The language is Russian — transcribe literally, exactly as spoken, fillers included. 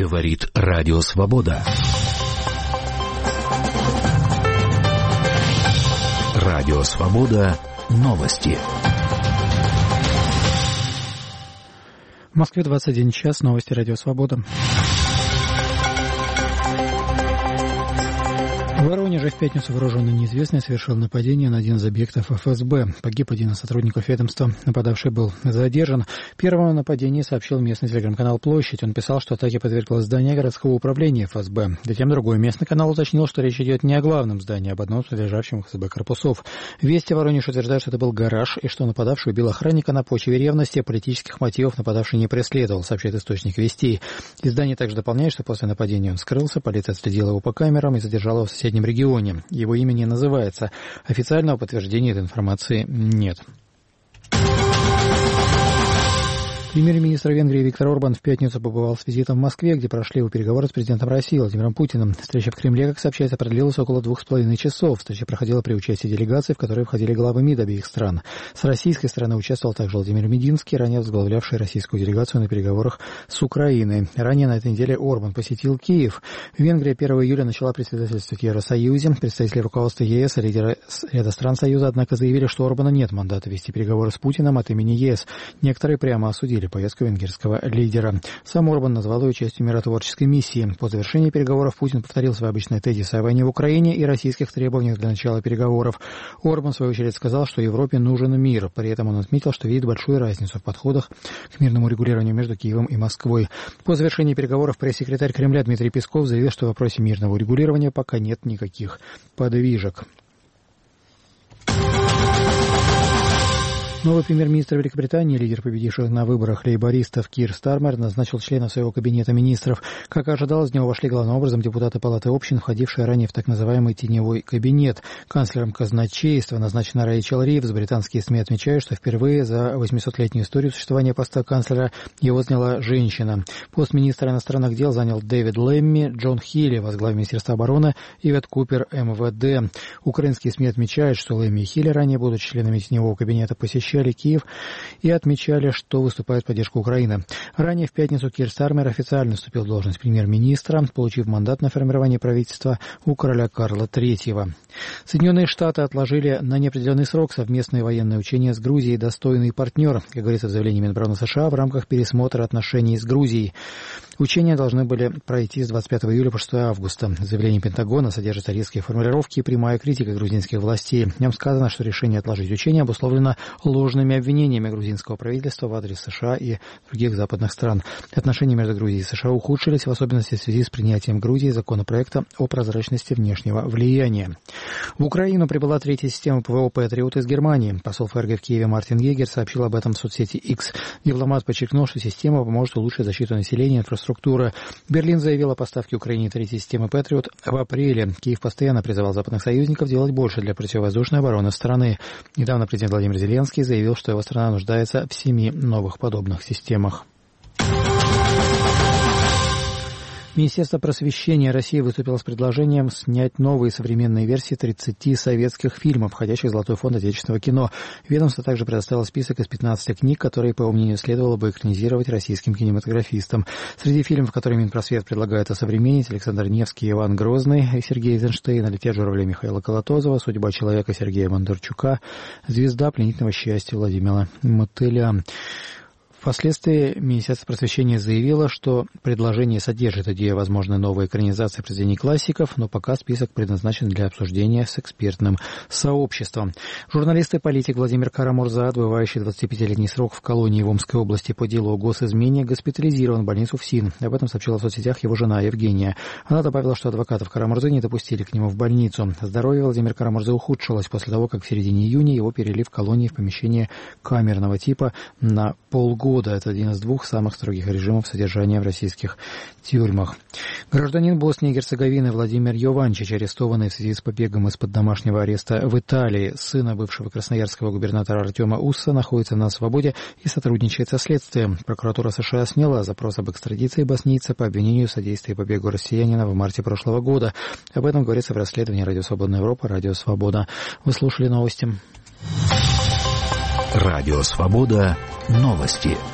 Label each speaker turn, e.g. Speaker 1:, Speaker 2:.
Speaker 1: Говорит Радио Свобода. Радио Свобода. Новости.
Speaker 2: В Москве двадцать один час. Новости Радио Свобода. В Воронеже в пятницу вооруженный неизвестный совершил нападение на один из объектов эф эс бэ. Погиб один из сотрудников ведомства. Нападавший был задержан. Первым о нападении сообщил местный телеграм-канал «Площадь». Он писал, что атаке подверглось здание городского управления эф эс бэ. Затем другой местный канал уточнил, что речь идет не о главном здании, а об одном из прилежащих эф эс бэ корпусов. Вести Воронеж утверждают, что это был гараж, и что нападавший убил охранника на почве ревности. Политических мотивов нападавший не преследовал, сообщает источник Вестей. Издание также дополняет, что после нападения он скрылся, полиция отследила его по камерам и задержала его в соседнем регионе. Его имя не называется. Официального подтверждения этой информации нет. Премьер-министр Венгрии Виктор Орбан в пятницу побывал с визитом в Москве, где прошли его переговоры с президентом России Владимиром Путиным. Встреча в Кремле, как сообщается, продлилась около двух с половиной часов. Встреча проходила при участии делегаций, в которые входили главы МИД обеих стран. С российской стороны участвовал также Владимир Мединский, ранее возглавлявший российскую делегацию на переговорах с Украиной. Ранее на этой неделе Орбан посетил Киев. Венгрия первого июля начала председательство в Евросоюзе. Представители руководства е эс и лидеры ряда стран Союза, однако, заявили, что у Орбана нет мандата вести переговоры с Путиным от имени е эс. Некоторые прямо осудили поездку венгерского лидера. Сам Орбан назвал ее частью миротворческой миссии. По завершении переговоров Путин повторил свои обычные тезисы о войне в Украине и российских требованиях для начала переговоров. Орбан, в свою очередь, сказал, что Европе нужен мир. При этом он отметил, что видит большую разницу в подходах к мирному регулированию между Киевом и Москвой. По завершении переговоров пресс-секретарь Кремля Дмитрий Песков заявил, что в вопросе мирного регулирования пока нет никаких подвижек. Новый премьер-министр Великобритании, лидер победивших на выборах лейбористов Кир Стармер, назначил членов своего кабинета министров. Как ожидалось, в него вошли главным образом депутаты Палаты общин, входившие ранее в так называемый теневой кабинет. Канцлером казначейства назначена Рэйчел Ривз. Британские СМИ отмечают, что впервые за восьмисотлетнюю историю существования поста канцлера его заняла женщина. Пост министра иностранных дел занял Дэвид Лэмми, Джон Хилли, возглавил Министерство обороны, Ивет Купер, эм вэ дэ. Украинские СМИ отмечают, что Лэмми и Хилли, ранее будучи членами теневого кабинета, посещали Киев и отмечали, что выступают в поддержку Украины. Ранее в пятницу Кир Стармер официально вступил в должность премьер-министра, получив мандат на формирование правительства у короля Карла третьего. Соединенные Штаты отложили на неопределенный срок совместные военные учения с Грузией «Достойный партнер», как говорится в заявлении Минобороны США, в рамках пересмотра отношений с Грузией. Учения должны были пройти с двадцать пятого июля по шестого августа. В заявлении Пентагона содержатся резкие формулировки и прямая критика грузинских властей. В нем сказано, что решение отложить учения обусловлено ложными обвинениями грузинского правительства в адрес США и других западных стран. Отношения между Грузией и США ухудшились, в особенности в связи с принятием Грузии законопроекта о прозрачности внешнего влияния. В Украину прибыла третья система ПВО «Патриот» из Германии. Посол ФРГ в Киеве Мартин Егер сообщил об этом в соцсети X. Дипломат подчеркнул, что система поможет улучшить защиту населения и инфраструктуры. Берлин заявил о поставке Украине третьей системы «Патриот» в апреле. Киев постоянно призывал западных союзников делать больше для противовоздушной обороны страны. Недавно президент Владимир Зеленский заявил, что его страна нуждается в семи новых подобных системах. Министерство просвещения России выступило с предложением снять новые современные версии тридцати советских фильмов, входящих в Золотой фонд отечественного кино. Ведомство также предоставило список из пятнадцати книг, которые, по его мнению, следовало бы экранизировать российским кинематографистам. Среди фильмов, которые Минпросвет предлагает осовременить: Александр Невский, Иван Грозный, Сергей Эйзенштейн, «Летят журавли» Михаила Колотозова, «Судьба человека» Сергея Бондарчука, «Звезда пленительного счастья» Владимира Мотыля. Впоследствии Министерство просвещения заявило, что предложение содержит идею возможной новой экранизации произведений классиков, но пока список предназначен для обсуждения с экспертным сообществом. Журналист и политик Владимир Кара-Мурза, отбывающий двадцатипятилетний срок в колонии в Омской области по делу о госизмене, госпитализирован в больницу ФСИН. Об этом сообщила в соцсетях его жена Евгения. Она добавила, что адвокатов Кара-Мурзы не допустили к нему в больницу. Здоровье Владимира Кара-Мурзы ухудшилось после того, как в середине июня его перевели в колонии в помещение камерного типа на полгода. Это один из двух самых строгих режимов содержания в российских тюрьмах. Гражданин Боснии и Герцеговины Владимир Йованчич, арестованный в связи с побегом из-под домашнего ареста в Италии сына бывшего красноярского губернатора Артема Усса, находится на свободе и сотрудничает со следствием. Прокуратура США сняла запрос об экстрадиции боснийца по обвинению в содействии побегу россиянина в марте прошлого года. Об этом говорится в расследовании «Радио Свободная Европа», «Радио Свобода». Вы слушали новости.
Speaker 1: Радио Свобода. Новости.